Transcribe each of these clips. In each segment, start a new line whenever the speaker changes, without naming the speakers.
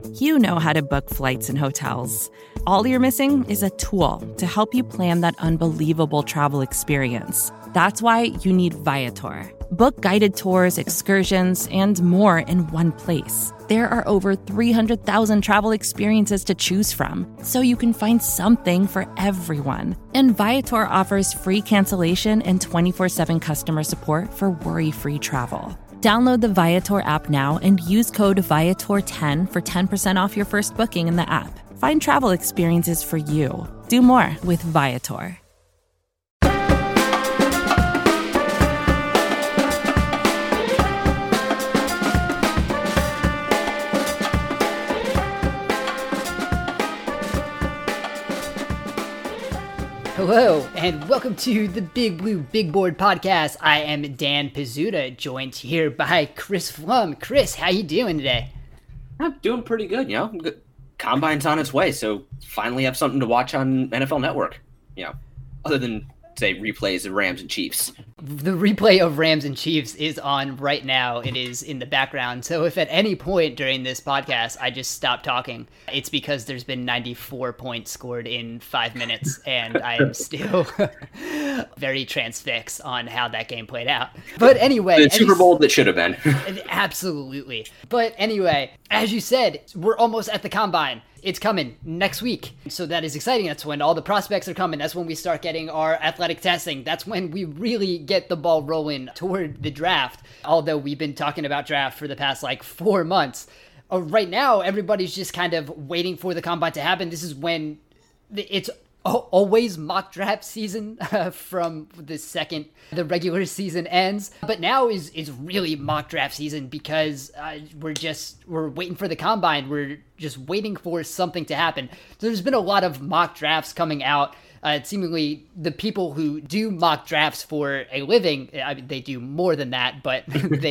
You know how to book flights and hotels. All you're missing is a tool to help you plan that unbelievable travel experience. That's why you need Viator. Book guided tours, excursions, and more in one place. There are over 300,000 travel experiences to choose from, so you can find something for everyone. And Viator offers free cancellation and 24/7 customer support for worry-free travel. Download the Viator app now and use code Viator10 for 10% off your first booking in the app. Find travel experiences for you. Do more with Viator.
Hello, and welcome to the Big Blue Big Board Podcast. I am Dan Pizzuta, joined here by Chris Flum. Chris, how you doing today?
I'm doing pretty good, Combine's on its way, so finally have something to watch on NFL Network, other than, say, replays of Rams and Chiefs.
The replay of Rams and Chiefs is on right now. It is in the background. So if at any point during this podcast I just stop talking, it's because there's been 94 points scored in 5 minutes, and I am still very transfixed on how that game played out. But anyway,
the Super Bowl that should have been.
Absolutely. But anyway, as you said, we're almost at the Combine. It's coming next week. So that is exciting. That's when all the prospects are coming. That's when we start getting our athletic testing. That's when we really get the ball rolling toward the draft. Although we've been talking about draft for the past 4 months. Right now, everybody's just kind of waiting for the Combine to happen. This is when it's always mock draft season from the second the regular season ends. But now is really mock draft season because we're waiting for the Combine. We're just waiting for something to happen. So there's been a lot of mock drafts coming out. Seemingly the people who do mock drafts for a living, I mean, they do more than that, but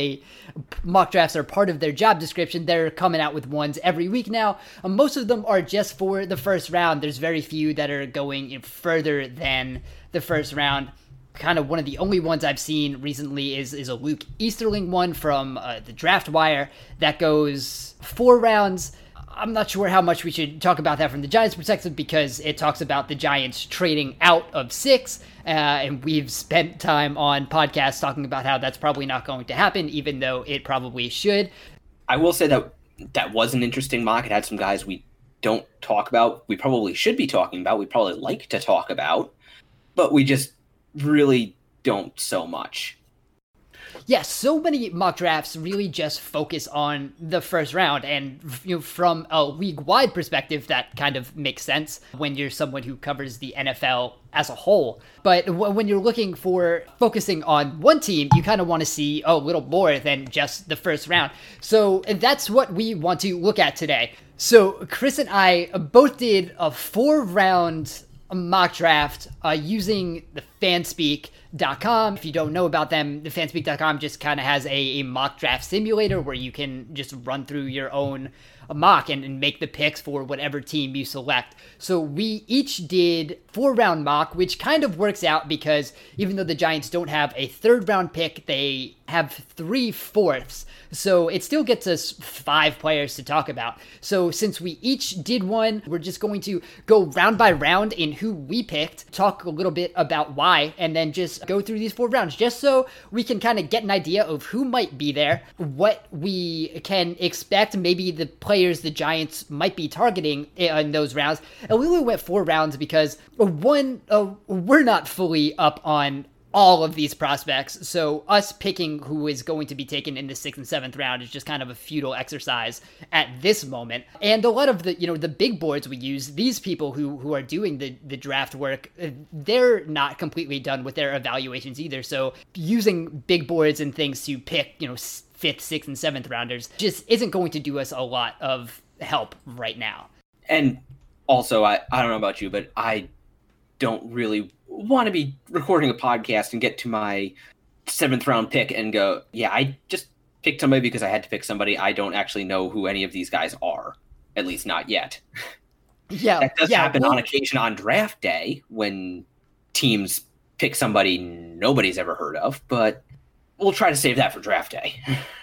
mock drafts are part of their job description. They're coming out with ones every week now. Most of them are just for the first round. There's very few that are going further than the first round. Kind of one of the only ones I've seen recently is a Luke Easterling one from the Draft Wire that goes 4 rounds. I'm not sure how much we should talk about that from the Giants' perspective because it talks about the Giants trading out of 6, and we've spent time on podcasts talking about how that's probably not going to happen, even though it probably should.
I will say that was an interesting mock. It had some guys we don't talk about, we probably should be talking about, we probably like to talk about, but we just really don't so much.
Yeah, so many mock drafts really just focus on the first round, and from a league-wide perspective, that kind of makes sense when you're someone who covers the NFL as a whole. But when you're looking for focusing on one team, you kind of want to see a little more than just the first round. So that's what we want to look at today. So Chris and I both did a 4-round mock draft using the Fanspeak.com. If you don't know about them, the Fanspeak.com just kind of has a mock draft simulator where you can just run through your own mock and make the picks for whatever team you select. So we each did 4-round mock, which kind of works out because even though the Giants don't have a 3rd-round pick, they have 3 fourths. So it still gets us 5 players to talk about. So since we each did one, we're just going to go round by round in who we picked, talk a little bit about why, and then just go through these 4 rounds just so we can kind of get an idea of who might be there, what we can expect, maybe the players the Giants might be targeting in those rounds. And we only went 4 rounds because we're not fully up on all of these prospects. So us picking who is going to be taken in the 6th and 7th round is just kind of a futile exercise at this moment. And a lot of the, the big boards we use, these people who are doing the draft work, they're not completely done with their evaluations either. So using big boards and things to pick, 5th, 6th, and 7th rounders just isn't going to do us a lot of help right now.
And also, I don't know about you, but I don't really want to be recording a podcast and get to my 7th round pick and go, yeah, I just picked somebody because I had to pick somebody. I don't actually know who any of these guys are, at least not yet.
Yeah,
that does happen on occasion on draft day when teams pick somebody nobody's ever heard of, but we'll try to save that for draft day.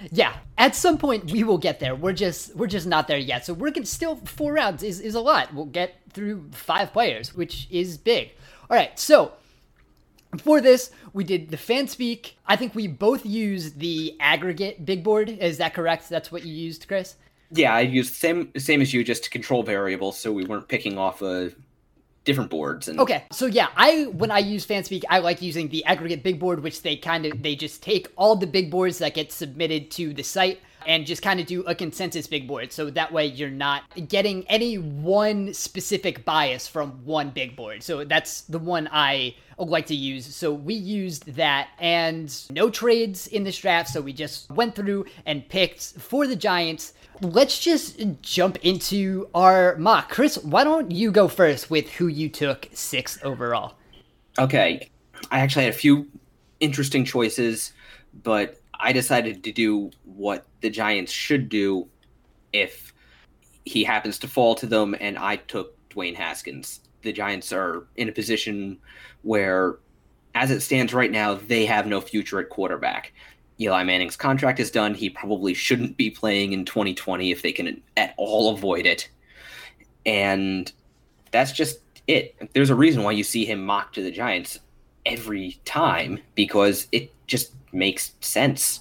Yeah, at some point we will get there. We're just not there yet. So we're gonna still 4 rounds is a lot. We'll get through 5 players, which is big. All right, so for this, we did the fan speak. I think we both used the aggregate big board. Is that correct? That's what you used, Chris?
Yeah, I used the same as you, just to control variables, so we weren't picking off different boards.
Okay, so yeah, when I use Fanspeak, I like using the aggregate big board, which they just take all the big boards that get submitted to the site and just kind of do a consensus big board. So that way you're not getting any one specific bias from one big board. So that's the one I like to use. So we used that, and no trades in this draft. So we just went through and picked for the Giants. Let's just jump into our mock. Chris, why don't you go first with who you took 6th overall?
Okay. I actually had a few interesting choices, but I decided to do what the Giants should do if he happens to fall to them, and I took Dwayne Haskins. The Giants are in a position where, as it stands right now, they have no future at quarterback. Eli Manning's contract is done. He probably shouldn't be playing in 2020 if they can at all avoid it. And that's just it. There's a reason why you see him mocked to the Giants every time, because it just makes sense.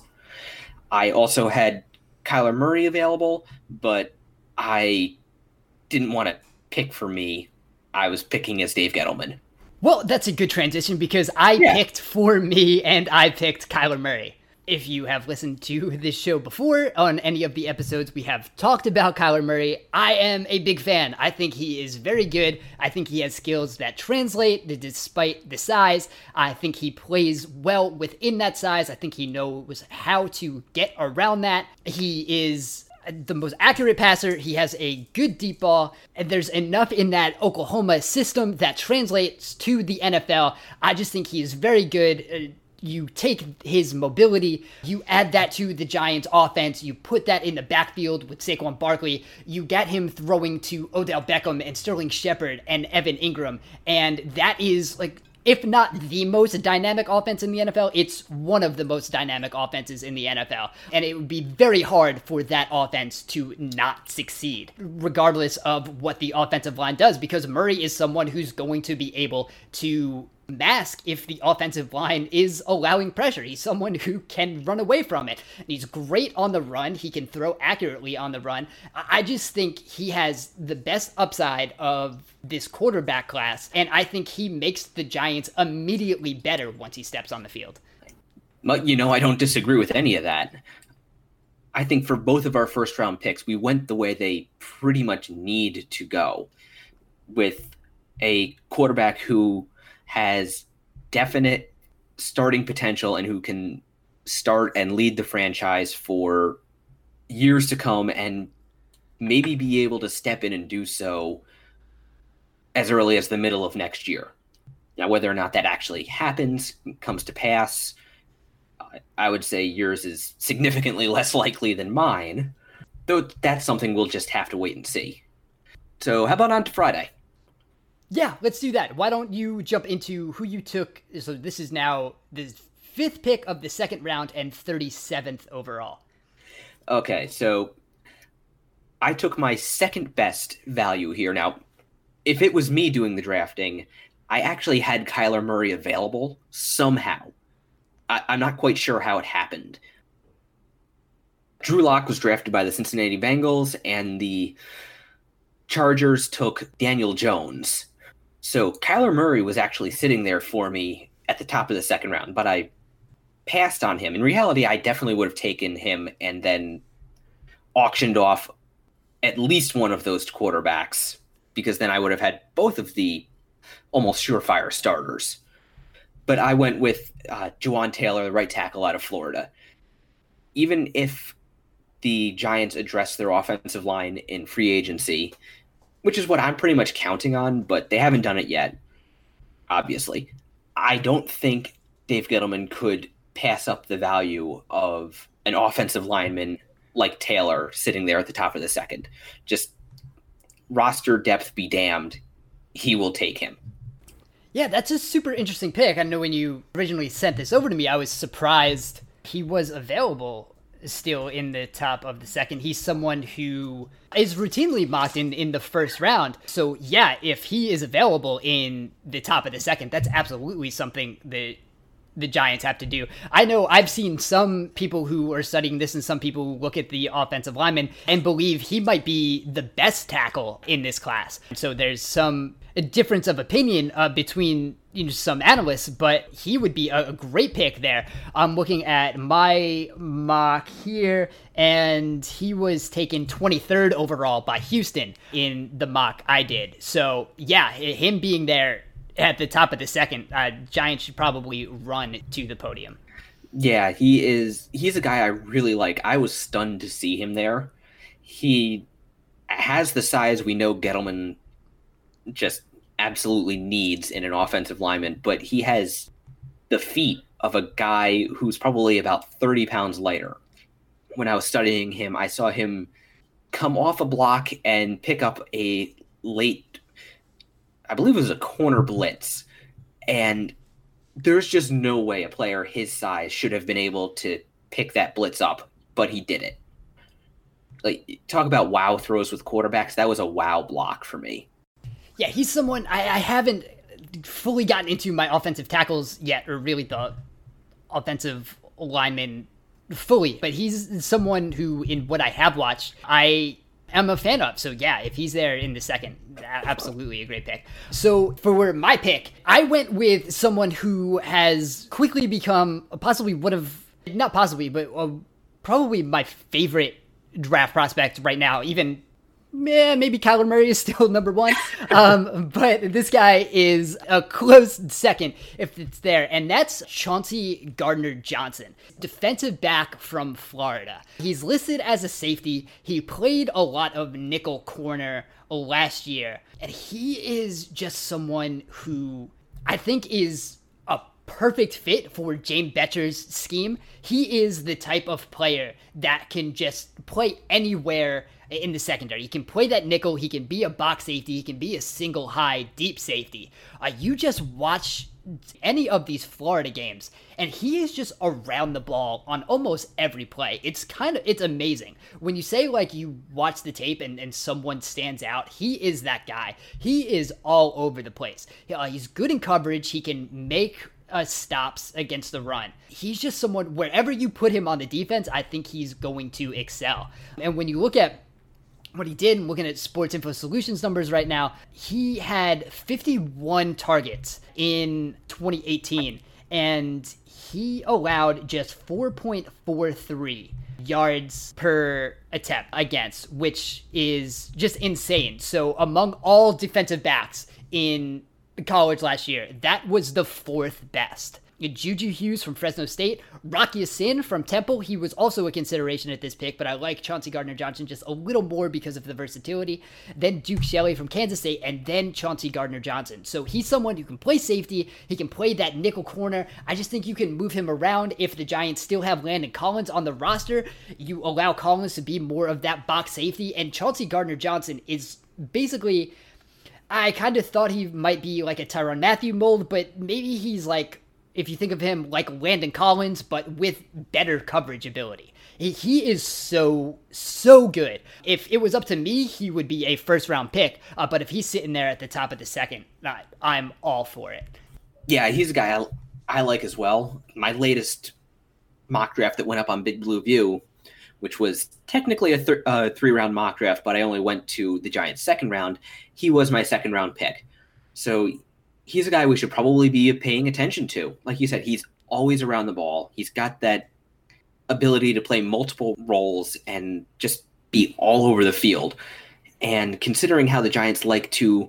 I also had Kyler Murray available, but I didn't want to pick for me. I was picking as Dave Gettleman.
Well, that's a good transition, because I picked for me, and I picked Kyler Murray. If you have listened to this show before, on any of the episodes we have talked about Kyler Murray, I am a big fan. I think he is very good. I think he has skills that translate despite the size. I think he plays well within that size. I think he knows how to get around that. He is the most accurate passer. He has a good deep ball, and there's enough in that Oklahoma system that translates to the NFL. I just think he is very good. You take his mobility, you add that to the Giants offense, you put that in the backfield with Saquon Barkley, you get him throwing to Odell Beckham and Sterling Shepard and Evan Ingram, and that is, like, if not the most dynamic offense in the NFL, it's one of the most dynamic offenses in the NFL. And it would be very hard for that offense to not succeed, regardless of what the offensive line does, because Murray is someone who's going to be able to mask if the offensive line is allowing pressure. He's someone who can run away from it. He's great on the run. He can throw accurately on the run. I just think he has the best upside of this quarterback class, and I think he makes the Giants immediately better once he steps on the field.
But, I don't disagree with any of that. I think for both of our first round picks, we went the way they pretty much need to go, with a quarterback who has definite starting potential and who can start and lead the franchise for years to come, and maybe be able to step in and do so as early as the middle of next year. Now, whether or not that actually happens, comes to pass, I would say yours is significantly less likely than mine, though that's something we'll just have to wait and see. So how about on to Friday?
Yeah, let's do that. Why don't you jump into who you took? So this is now the 5th pick of the 2nd round and 37th overall.
Okay, so I took my second best value here. Now, if it was me doing the drafting, I actually had Kyler Murray available somehow. I'm not quite sure how it happened. Drew Lock was drafted by the Cincinnati Bengals, and the Chargers took Daniel Jones. So Kyler Murray was actually sitting there for me at the top of the 2nd round, but I passed on him. In reality, I definitely would have taken him and then auctioned off at least one of those quarterbacks, because then I would have had both of the almost surefire starters. But I went with Juwan Taylor, the right tackle out of Florida. Even if the Giants address their offensive line in free agency, which is what I'm pretty much counting on, but they haven't done it yet, obviously, I don't think Dave Gettleman could pass up the value of an offensive lineman like Taylor sitting there at the top of the 2nd. Just roster depth be damned, he will take him.
Yeah, that's a super interesting pick. I know when you originally sent this over to me, I was surprised he was available still in the top of the second. He's someone who is routinely mocked in the first round. So yeah, if he is available in the top of the second, that's absolutely something that the Giants have to do. I know I've seen some people who are studying this and some people who look at the offensive lineman and believe he might be the best tackle in this class. So there's some difference of opinion between some analysts, but he would be a great pick there. I'm looking at my mock here, and he was taken 23rd overall by Houston in the mock I did. So yeah, him being there at the top of the second, Giants should probably run to the podium.
Yeah, he's a guy I really like. I was stunned to see him there. He has the size we know Gettleman just absolutely needs in an offensive lineman, but he has the feet of a guy who's probably about 30 pounds lighter. When I was studying him, I saw him come off a block and pick up a late, I believe it was a corner blitz, and there's just no way a player his size should have been able to pick that blitz up, but he did it. Like, talk about wow throws with quarterbacks. That was a wow block for me.
Yeah, he's someone I haven't fully gotten into my offensive tackles yet, or really the offensive linemen fully, but he's someone who, in what I have watched, I am a fan of. So yeah, if he's there in the second, absolutely a great pick. So for my pick, I went with someone who has quickly become possibly one of, not possibly, but probably my favorite draft prospect right now. Even maybe Kyler Murray is still number one. But this guy is a close second if it's there. And that's Chauncey Gardner-Johnson, defensive back from Florida. He's listed as a safety. He played a lot of nickel corner last year. And he is just someone who I think is a perfect fit for James Bettcher's scheme. He is the type of player that can just play anywhere in the secondary. He can play that nickel. He can be a box safety. He can be a single high deep safety. You just watch any of these Florida games, and he is just around the ball on almost every play. It's amazing. When you say, like, you watch the tape and someone stands out, he is that guy. He is all over the place. He's good in coverage. He can make stops against the run. He's just someone, wherever you put him on the defense, I think he's going to excel. And when you look at what he did, and looking at Sports Info Solutions numbers right now, he had 51 targets in 2018, and he allowed just 4.43 yards per attempt against, which is just insane. So among all defensive backs in college last year, that was the fourth best. Juju Hughes from Fresno State, Rocky Sin from Temple. He was also a consideration at this pick, but I like Chauncey Gardner-Johnson just a little more because of the versatility. Then Duke Shelley from Kansas State, and then Chauncey Gardner-Johnson. So he's someone who can play safety. He can play that nickel corner. I just think you can move him around. If the Giants still have Landon Collins on the roster, you allow Collins to be more of that box safety, and Chauncey Gardner-Johnson is basically, I kind of thought he might be like a Tyrann Mathieu mold, but maybe he's like, if you think of him like Landon Collins, but with better coverage ability. He is so good. If it was up to me, he would be a first round pick. But if he's sitting there at the top of the second, I'm all for it.
Yeah, he's a guy I like as well. My latest mock draft that went up on Big Blue View, which was technically a 3-round mock draft, but I only went to the Giants' second round. He was my second round pick. So he's a guy we should probably be paying attention to. Like you said, he's always around the ball. He's got that ability to play multiple roles and just be all over the field. And considering how the Giants like to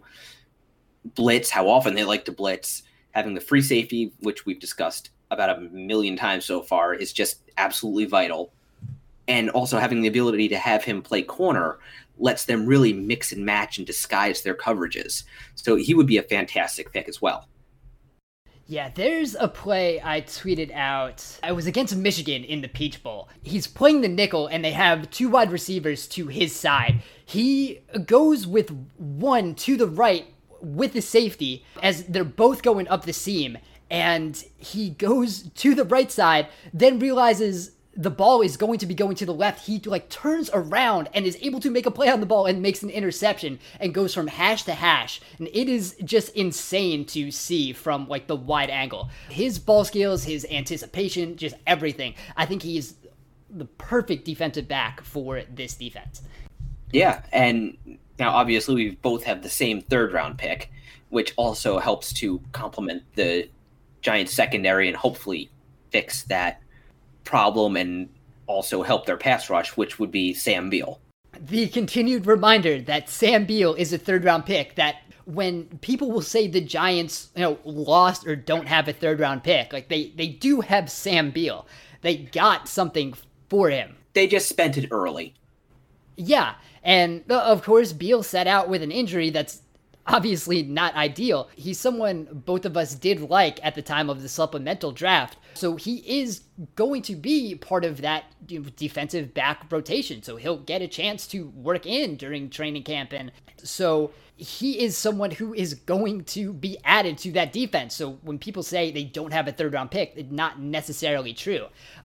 blitz, how often they like to blitz, having the free safety, which we've discussed about 1 million times so far, is just absolutely vital. And also having the ability to have him play corner lets them really mix and match and disguise their coverages. So he would be a fantastic pick as well.
Yeah, there's a play I tweeted out. I was against Michigan in the Peach Bowl. He's playing the nickel, and they have 2 wide receivers to his side. He goes with one to the right with the safety as they're both going up the seam, and he goes to the right side, then realizes the ball is going to be going to the left, he like turns around and is able to make a play on the ball and makes an interception and goes from hash to hash. And it is just insane to see from like the wide angle. His ball skills, his anticipation, just everything. I think he is the perfect defensive back for this defense.
Yeah, and now obviously we both have the same third round pick, which also helps to complement the Giants secondary and hopefully fix that problem and also help their pass rush, which would be Sam Beal.
The continued reminder that Sam Beal is a third round pick, that when people will say the Giants, lost or don't have a third round pick, like they do have Sam Beal. They got something for him.
They just spent it early.
Yeah. And of course, Beal set out with an injury that's obviously not ideal. He's someone both of us did like at the time of the supplemental draft. So he is going to be part of that defensive back rotation. So he'll get a chance to work in during training camp. And so he is someone who is going to be added to that defense. So when people say they don't have a third round pick, it's not necessarily true.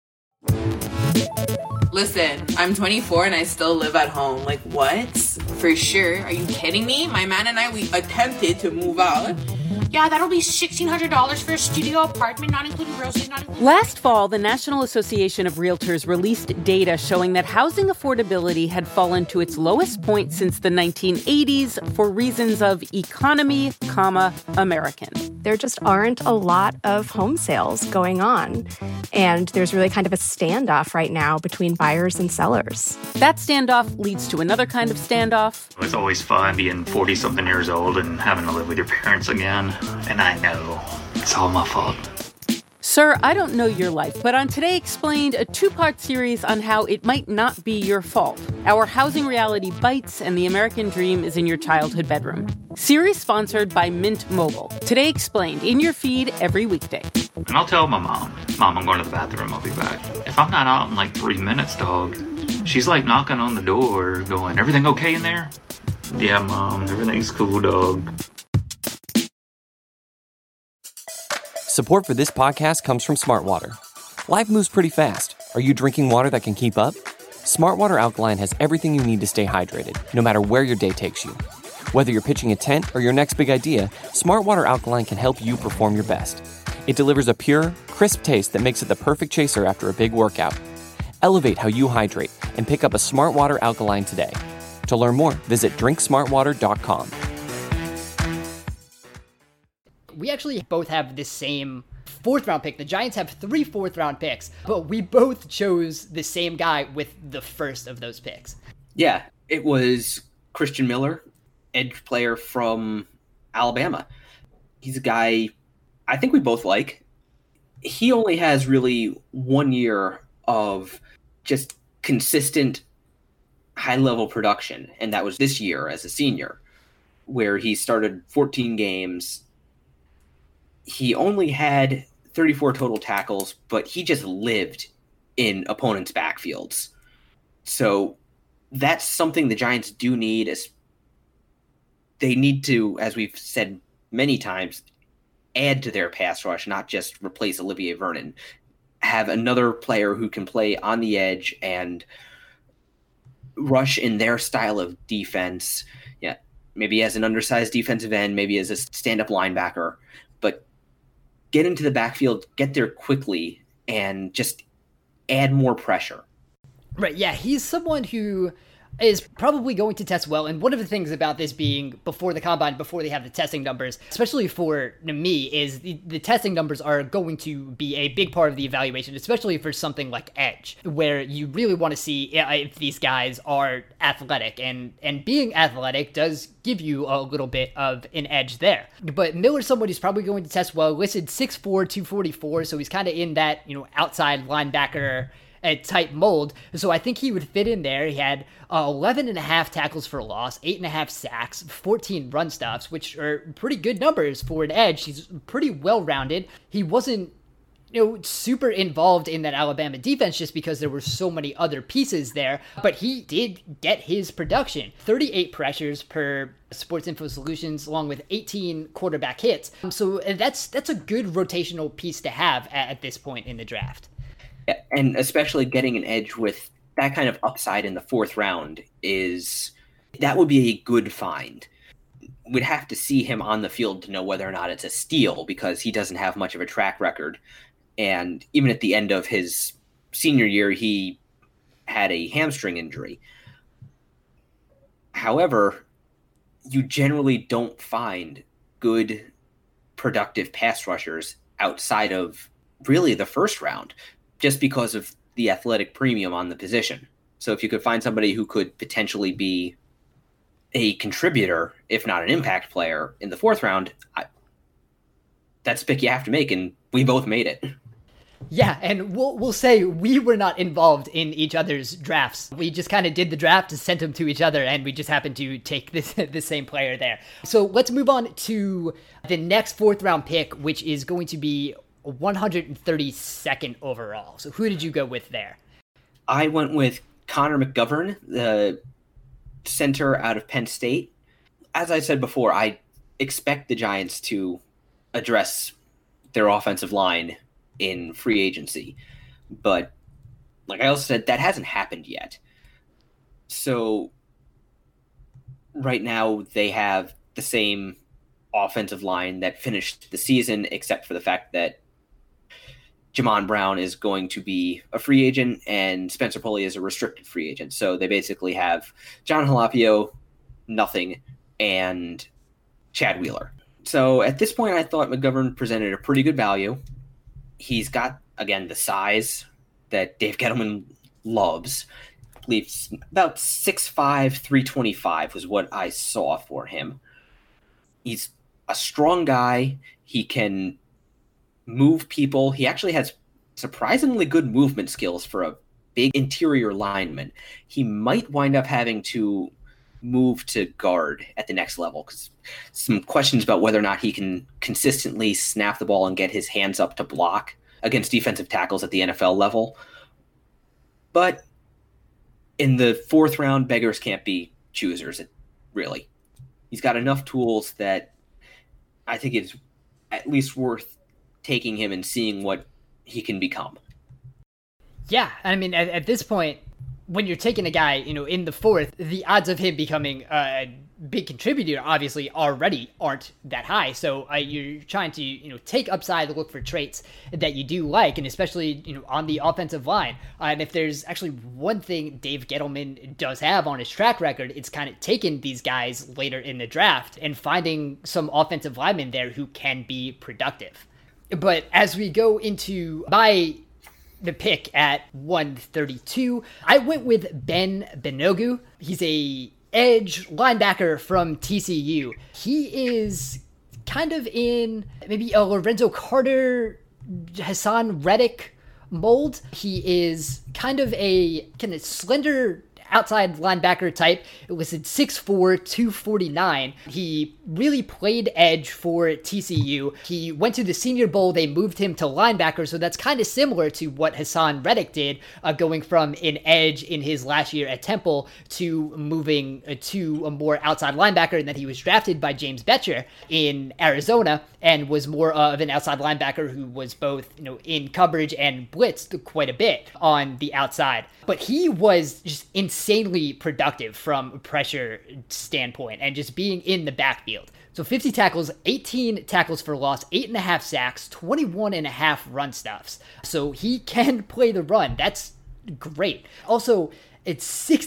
Listen, I'm 24 and I still live at home. Like, what? For sure. Are you kidding me? My man and I, we attempted to move out.
Yeah, that'll be $1,600 for a studio apartment, not including groceries, not including...
Last fall, the National Association of Realtors released data showing that housing affordability had fallen to its lowest point since the 1980s for reasons of economy, American.
There just aren't a lot of home sales going on. And there's really kind of a standoff right now between buyers and sellers.
That standoff leads to another kind of standoff.
It's always fun being 40-something years old and having to live with your parents again. And I know it's all my fault.
Sir, I don't know your life, but on Today Explained, a two-part series on how it might not be your fault. Our housing reality bites and the American dream is in your childhood bedroom. Series sponsored by Mint Mobile. Today Explained, in your feed every weekday.
And I'll tell my mom, I'm going to the bathroom, I'll be back. If I'm not out in like 3 minutes, dog, she's like knocking on the door going, everything okay in there? Yeah, Mom, everything's cool, dog.
Support for this podcast comes from Smartwater. Life moves pretty fast. Are you drinking water that can keep up? Smartwater Alkaline has everything you need to stay hydrated, no matter where your day takes you. Whether you're pitching a tent or your next big idea, Smartwater Alkaline can help you perform your best. It delivers a pure, crisp taste that makes it the perfect chaser after a big workout. Elevate how you hydrate and pick up a Smartwater Alkaline today. To learn more, visit drinksmartwater.com.
We actually both have the same fourth round pick. The Giants have 3 fourth round picks, but we both chose the same guy with the first of those picks.
Yeah, it was Christian Miller, edge player from Alabama. He's a guy I think we both like. He only has really 1 year of just consistent high-level production, and that was this year as a senior, where he started 14 games. He only had 34 total tackles, but he just lived in opponents' backfields. So that's something the Giants do need. They need to, as we've said many times, add to their pass rush, not just replace Olivier Vernon. Have another player who can play on the edge and rush in their style of defense. Yeah, maybe as an undersized defensive end, maybe as a stand-up linebacker, but get into the backfield, get there quickly, and just add more pressure.
Right, yeah, he's someone who is probably going to test well. And one of the things about this being before the combine, before they have the testing numbers, especially for me, is the testing numbers are going to be a big part of the evaluation, especially for something like edge, where you really want to see if these guys are athletic. And being athletic does give you a little bit of an edge there. But Miller's someone who's probably going to test well, listed 6'4", 244, so he's kind of in that, outside linebacker type mold. So I think he would fit in there. He had 11.5 tackles for loss, 8.5 sacks, 14 run stops, which are pretty good numbers for an edge. He's pretty well-rounded. He wasn't super involved in that Alabama defense just because there were so many other pieces there, but he did get his production. 38 pressures per Sports Info Solutions, along with 18 quarterback hits. So that's a good rotational piece to have at this point in the draft.
And especially getting an edge with that kind of upside in the 4th round that would be a good find. We'd have to see him on the field to know whether or not it's a steal, because he doesn't have much of a track record. And even at the end of his senior year, he had a hamstring injury. However, you generally don't find good, productive pass rushers outside of really the 1st round, just because of the athletic premium on the position. So if you could find somebody who could potentially be a contributor, if not an impact player, in the 4th round, that's a pick you have to make, and we both made it.
Yeah, and we'll say we were not involved in each other's drafts. We just kind of did the draft and sent them to each other, and we just happened to take the same player there. So let's move on to the next 4th round pick, which is going to be 132nd overall. So who did you go with there?
I went with Connor McGovern, the center out of Penn State. As I said before, I expect the Giants to address their offensive line in free agency. But like I also said, that hasn't happened yet. So right now they have the same offensive line that finished the season, except for the fact that Jamon Brown is going to be a free agent and Spencer Pulley is a restricted free agent. So they basically have John Halapio, nothing, and Chad Wheeler. So at this point, I thought McGovern presented a pretty good value. He's got, again, the size that Dave Gettleman loves. I believe about 6'5", 325 was what I saw for him. He's a strong guy. He can move people. He actually has surprisingly good movement skills for a big interior lineman. He might wind up having to move to guard at the next level, because some questions about whether or not he can consistently snap the ball and get his hands up to block against defensive tackles at the NFL level. But in the 4th round, beggars can't be choosers, really. He's got enough tools that I think it's at least worth taking him and seeing what he can become.
Yeah, I mean, at this point, when you're taking a guy, in the 4th, the odds of him becoming a big contributor obviously already aren't that high. So you're trying to, take upside, look for traits that you do like, and especially, on the offensive line. And if there's actually one thing Dave Gettleman does have on his track record, it's kind of taking these guys later in the draft and finding some offensive linemen there who can be productive. But as we go into the pick at 132, I went with Ben Benogu. He's a edge linebacker from TCU. He is kind of in maybe a Lorenzo Carter, Hassan Reddick mold. He is kind of slender outside linebacker type. It was at 6'4", 249. He really played edge for TCU. He went to the Senior Bowl. They moved him to linebacker, so that's kind of similar to what Hassan Reddick did, going from an edge in his last year at Temple to moving to a more outside linebacker, and then he was drafted by James Bettcher in Arizona and was more of an outside linebacker who was both, in coverage and blitzed quite a bit on the outside. But he was just insanely productive from a pressure standpoint and just being in the backfield. So 50 tackles, 18 tackles for loss, 8.5 sacks, 21.5 run stuffs. So he can play the run. That's great. Also, it's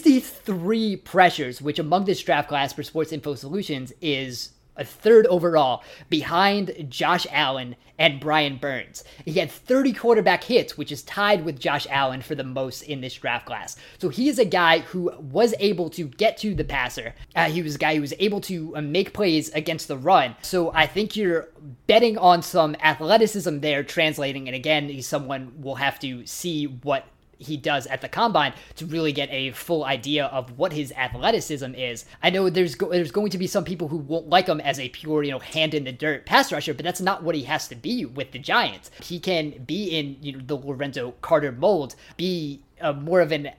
63 pressures, which among this draft class for Sports Info Solutions is a 3rd overall, behind Josh Allen and Brian Burns. He had 30 quarterback hits, which is tied with Josh Allen for the most in this draft class. So he is a guy who was able to get to the passer. He was a guy who was able to make plays against the run. So I think you're betting on some athleticism there translating. And again, he's someone we'll have to see what he does at the combine to really get a full idea of what his athleticism is. I know there's going to be some people who won't like him as a pure, hand in the dirt pass rusher, but that's not what he has to be with the Giants. He can be in the Lorenzo Carter mold, be more of an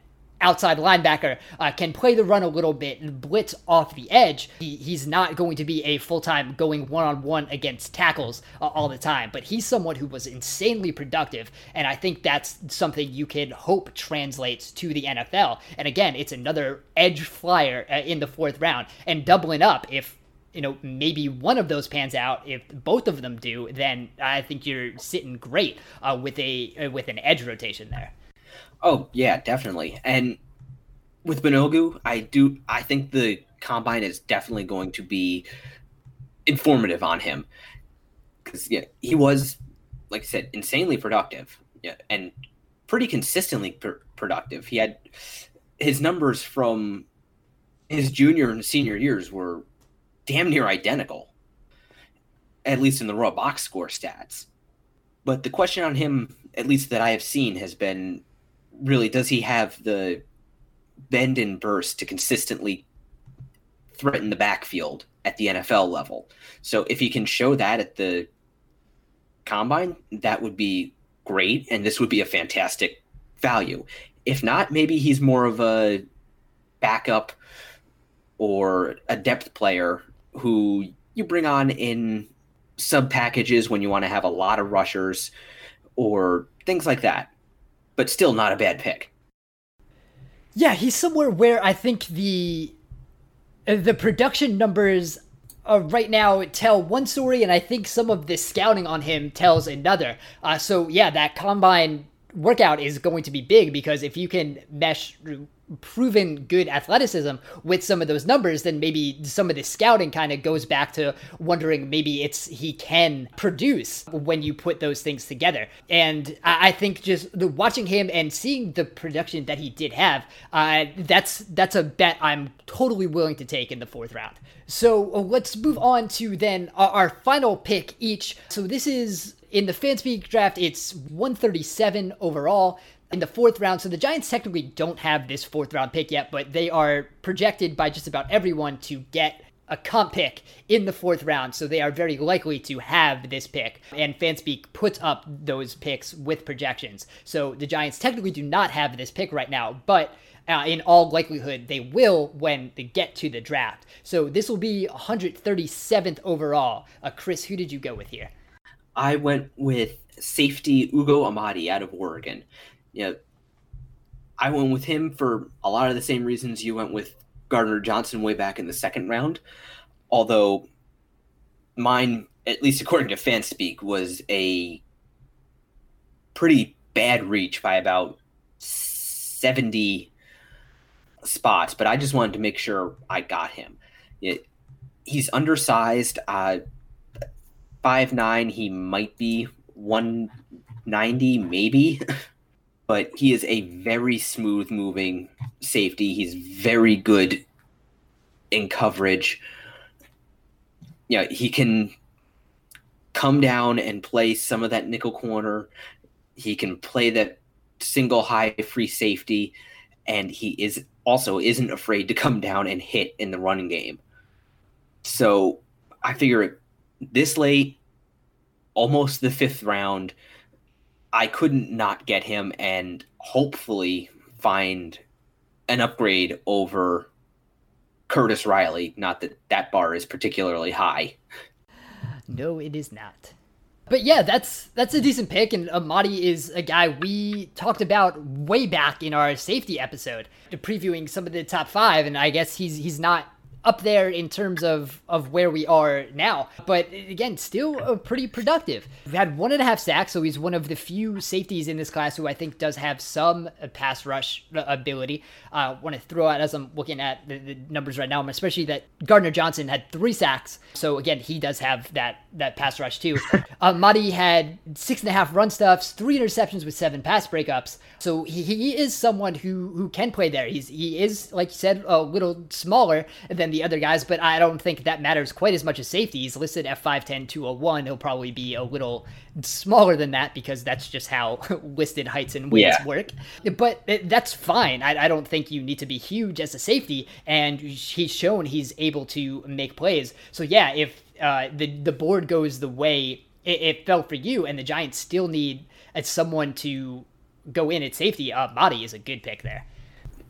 outside linebacker, can play the run a little bit and blitz off the edge. He's not going to be a full-time going one-on-one against tackles all the time, but he's someone who was insanely productive, and I think that's something you can hope translates to the NFL. And again, it's another edge flyer in the 4th round, and doubling up if maybe one of those pans out. If both of them do, then I think you're sitting great with an edge rotation there.
Oh yeah, definitely. And with Banogu, I think the combine is definitely going to be informative on him, because he was, like I said, insanely productive, and pretty consistently productive. He had his numbers from his junior and senior years were damn near identical, at least in the raw box score stats. But the question on him, at least that I have seen, has been really, does he have the bend and burst to consistently threaten the backfield at the NFL level? So if he can show that at the combine, that would be great, and this would be a fantastic value. If not, maybe he's more of a backup or a depth player who you bring on in sub packages when you want to have a lot of rushers or things like that. But still not a bad pick.
Yeah, he's somewhere where I think the production numbers right now tell one story, and I think some of the scouting on him tells another. So yeah, that combine workout is going to be big, because if you can mesh proven good athleticism with some of those numbers, then maybe some of the scouting kind of goes back to wondering maybe he can produce when you put those things together. And I think just watching him and seeing the production that he did have, that's a bet I'm totally willing to take in the 4th round. So let's move on to then our final pick each. So this is, in the FanSpeak draft, it's 137 overall in the 4th round. So the Giants technically don't have this 4th round pick yet, but they are projected by just about everyone to get a comp pick in the 4th round. So they are very likely to have this pick, and FanSpeak puts up those picks with projections. So the Giants technically do not have this pick right now, but in all likelihood, they will when they get to the draft. So this will be 137th overall. Chris, who did you go with here?
I went with safety Ugo Amadi out of Oregon. I went with him for a lot of the same reasons you went with Gardner Johnson way back in the 2nd round. Although mine, at least according to FanSpeak, was a pretty bad reach by about 70 spots. But I just wanted to make sure I got him. He's undersized. 5'9", he might be 190 maybe, but he is a very smooth moving safety. He's very good in coverage. He can come down and play some of that nickel corner. He can play that single high free safety, and he isn't afraid to come down and hit in the running game. So I figure this late, almost the 5th round, I couldn't not get him and hopefully find an upgrade over Curtis Riley. Not that that bar is particularly high.
No, it is not. But yeah, that's a decent pick, and Amadi is a guy we talked about way back in our safety episode, previewing some of the top 5, and I guess he's not up there in terms of where we are now. But again, still pretty productive. We've had 1.5 sacks, so he's one of the few safeties in this class who I think does have some pass rush ability. I want to throw out, as I'm looking at the numbers right now, especially that Gardner Johnson had 3 sacks. So again, he does have that pass rush too. Madi had 6.5 run stuffs, 3 interceptions with 7 pass breakups. So he is someone who can play there. He is, like you said, a little smaller than the other guys, but I don't think that matters quite as much as safety. He's listed at 5'10", 201. He'll probably be a little smaller than that because that's just how listed heights and weights work. But that's fine. I don't think you need to be huge as a safety, and he's shown he's able to make plays. So yeah, if the board goes the way it fell for you, and the Giants still need someone to go in at safety, Madi is a good pick there.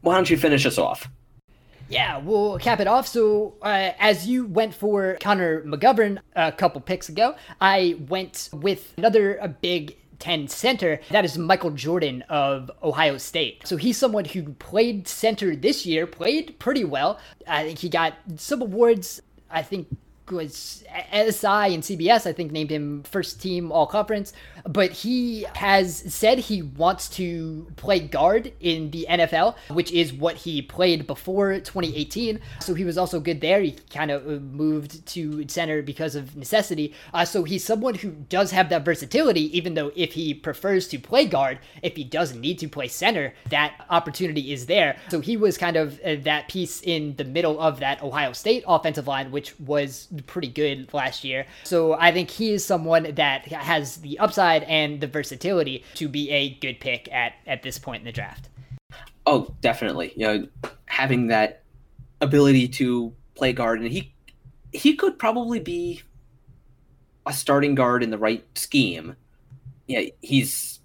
why don't you finish us off?
Yeah, we'll cap it off. So, as you went for Connor McGovern a couple picks ago, I went with another Big Ten center. That is Michael Jordan of Ohio State. So he's someone who played center this year, played pretty well. I think he got some awards. I think was SI and CBS, I think, named him first team all conference, but he has said he wants to play guard in the NFL, which is what he played before 2018. So he was also good there. He kind of moved to center because of necessity. So he's someone who does have that versatility, even though if he prefers to play guard, if he doesn't need to play center, that opportunity is there. So he was kind of that piece in the middle of that Ohio State offensive line, which was pretty good last year. So I think he is someone that has the upside and the versatility to be a good pick at this point in the draft.
Oh, definitely. Having that ability to play guard, and he could probably be a starting guard in the right scheme. Yeah, he's,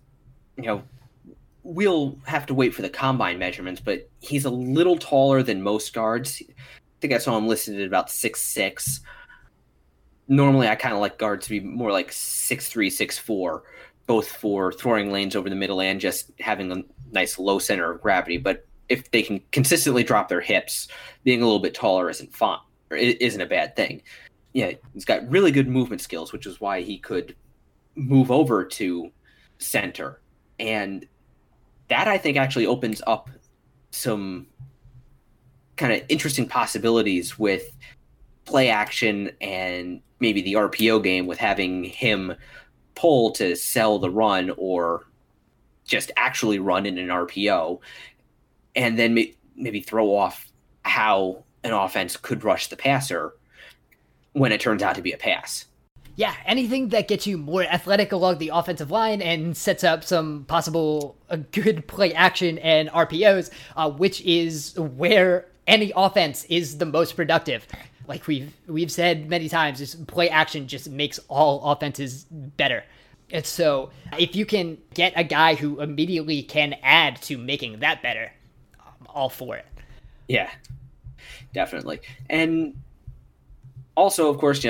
we'll have to wait for the combine measurements, but he's a little taller than most guards. I think I saw him listed at about 6'6". Normally, I kind of like guards to be more like 6'3", 6'4", both for throwing lanes over the middle and just having a nice low center of gravity. But if they can consistently drop their hips, being a little bit taller isn't a bad thing. Yeah, he's got really good movement skills, which is why he could move over to center. And that, I think, actually opens up some kind of interesting possibilities with play action and maybe the RPO game, with having him pull to sell the run or just actually run in an RPO, and then maybe throw off how an offense could rush the passer when it turns out to be a pass.
Yeah, anything that gets you more athletic along the offensive line and sets up some possible good play action and RPOs, which is where any offense is the most productive. Like we've said many times, this play action just makes all offenses better. And so if you can get a guy who immediately can add to making that better, I'm all for it.
Yeah, definitely. And also, of course,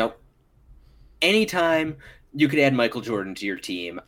anytime you could add Michael Jordan to your team,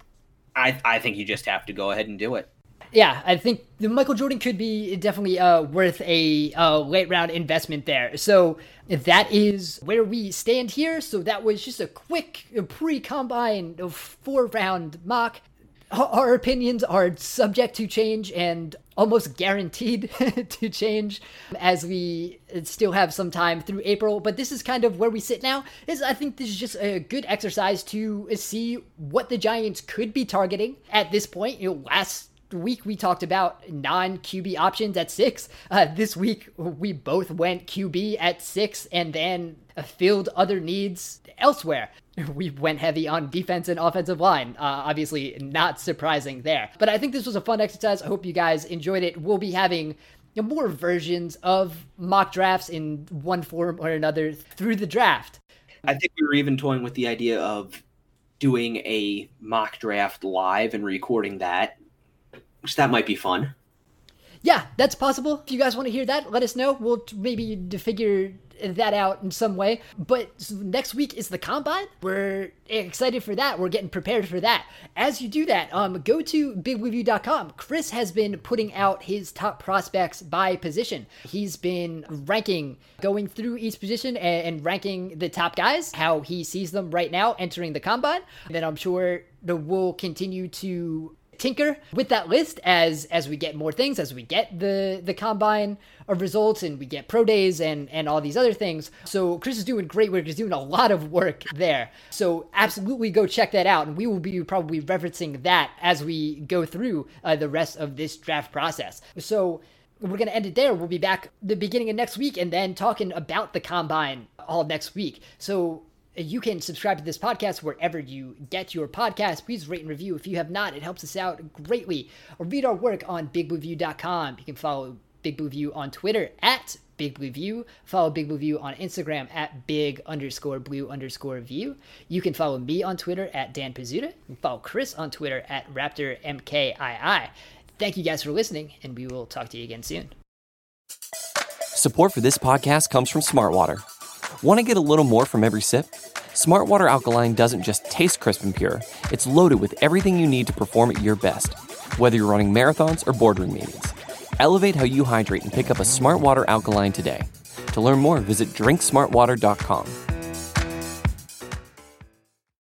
I think you just have to go ahead and do it.
Yeah, I think the Michael Jordan could be definitely worth a late round investment there. So that is where we stand here. So that was just a quick pre-combine 4-round mock. Our opinions are subject to change and almost guaranteed to change as we still have some time through April. But this is kind of where we sit now. I think this is just a good exercise to see what the Giants could be targeting at this point. Last week we talked about non-QB options at 6. This week we both went QB at 6 and then filled other needs elsewhere. We went heavy on defense and offensive line. Obviously not surprising there. But I think this was a fun exercise. I hope you guys enjoyed it. We'll be having more versions of mock drafts in one form or another through the draft.
I think we were even toying with the idea of doing a mock draft live and recording that. Which that might be fun.
Yeah, that's possible. If you guys want to hear that, let us know. We'll maybe figure that out in some way. But next week is the Combine. We're excited for that. We're getting prepared for that. As you do that, go to bigblueview.com. Chris has been putting out his top prospects by position. He's been going through each position and ranking the top guys, how he sees them right now entering the Combine. And then I'm sure that we'll continue to tinker with that list as we get more things, as we get the combine results and we get pro days and all these other things. So Chris is doing great work. He's doing a lot of work there. So absolutely go check that out. And we will be probably referencing that as we go through the rest of this draft process. So we're going to end it there. We'll be back the beginning of next week and then talking about the combine all next week. So you can subscribe to this podcast wherever you get your podcast. Please rate and review if you have not. It helps us out greatly. Or read our work on bigblueview.com. You can follow Big Blue View on Twitter at Big Blue View. Follow Big Blue View on Instagram at big_blue_view. You can follow me on Twitter at Dan Pizzuta. You can follow Chris on Twitter at RaptorMKII. Thank you guys for listening, and we will talk to you again soon.
Support for this podcast comes from Smartwater. Want to get a little more from every sip? Smartwater Alkaline doesn't just taste crisp and pure, it's loaded with everything you need to perform at your best, whether you're running marathons or boardroom meetings. Elevate how you hydrate and pick up a Smartwater Alkaline today. To learn more, visit drinksmartwater.com.